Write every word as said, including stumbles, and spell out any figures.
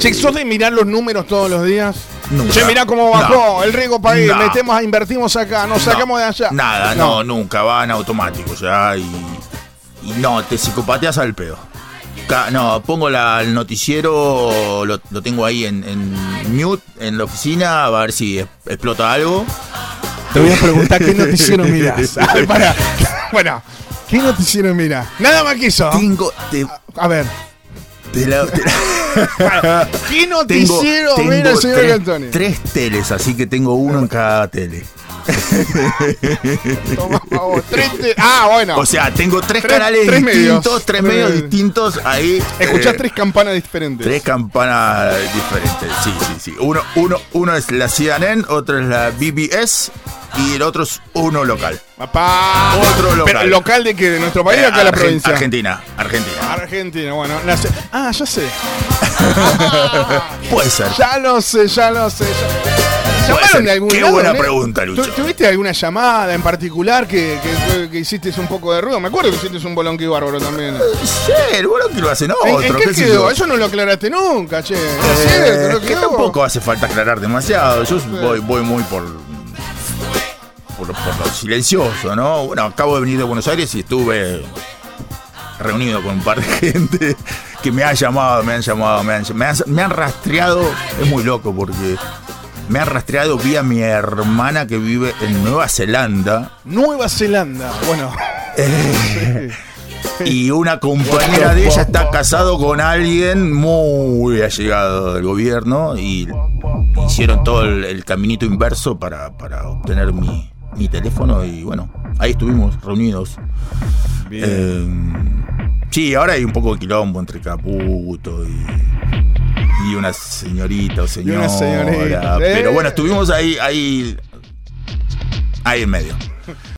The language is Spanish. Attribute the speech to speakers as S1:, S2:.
S1: Che, ¿sos de mirar los números todos los días?
S2: Nunca.
S1: Che, mirá cómo bajó
S2: No.
S1: el riesgo país,
S2: No.
S1: metemos, invertimos acá, nos sacamos
S2: No,
S1: de allá.
S2: Nada, no. no, nunca, va en automático ya y, y no, te psicopateas al pedo. Ca- No, pongo la, el noticiero, lo, lo tengo ahí en, en mute, en la oficina, a ver si es- explota algo.
S1: Te voy a preguntar qué noticiero mirás. Ay, pará. Bueno, ¿qué noticiero mirás? Nada más que eso.
S2: Tengo, te,
S1: A ver,
S2: te la- te la-
S1: ¿qué
S2: tengo,
S1: noticiero
S2: tengo
S1: mira el señor
S2: tres,
S1: Antonio?
S2: tres teles, así que tengo uno en cada tele.
S1: Toma, por favor, tres te- Ah, bueno.
S2: O sea, tengo tres,
S1: Tres-
S2: canales
S1: tres
S2: distintos,
S1: medios.
S2: tres
S1: Tres
S2: medios
S1: medios.
S2: distintos ahí.
S1: Escuchás
S2: eh,
S1: tres campanas diferentes.
S2: Tres campanas diferentes, sí, sí, sí. Uno, uno, uno es la C N N, otro es la B B S y el otro es uno local.
S1: Papá.
S2: Otro local.
S1: ¿Pero local de qué? ¿De nuestro país
S2: Eh,
S1: o acá de la
S2: Argen-
S1: provincia?
S2: Argentina, Argentina.
S1: Argentina, bueno. la sé- Ah, ya sé.
S2: Puede ser.
S1: Ya lo sé, ya lo sé. ya-
S2: Puede
S1: ¿Llamaron
S2: ser.
S1: de algún
S2: Qué
S1: lado,
S2: buena
S1: ¿no?
S2: pregunta,
S1: ¿Tu-
S2: Lucho.
S1: ¿Tuviste alguna llamada en particular que, que, que hiciste un poco de ruido? Me acuerdo que hiciste un bolonqui bárbaro también.
S2: Sí, el bueno que lo hacen
S1: ¿En,
S2: otro.
S1: en qué
S2: sé
S1: quedó?
S2: yo.
S1: Eso no lo aclaraste nunca, che.
S2: Eh,
S1: ¿Es cierto? ¿No
S2: que
S1: quedó?
S2: tampoco hace falta aclarar demasiado. Yo voy, voy muy por, por, por lo silencioso, ¿no? Bueno, acabo de venir de Buenos Aires y estuve reunido con un par de gente que me han llamado, me han llamado, me han, me han, me han rastreado. Es muy loco porque me han rastreado vía mi hermana que vive en Nueva Zelanda.
S1: Nueva Zelanda. Bueno.
S2: Y una compañera de ella está casado con alguien muy allegado del gobierno y hicieron todo el, el caminito inverso para, para obtener mi, mi teléfono y bueno, ahí estuvimos reunidos. Eh, sí, ahora hay un poco de quilombo entre Caputo y, y una señorita o señora.
S1: una señorita,
S2: Pero
S1: ¿eh?
S2: bueno, estuvimos ahí, ahí, ahí en medio.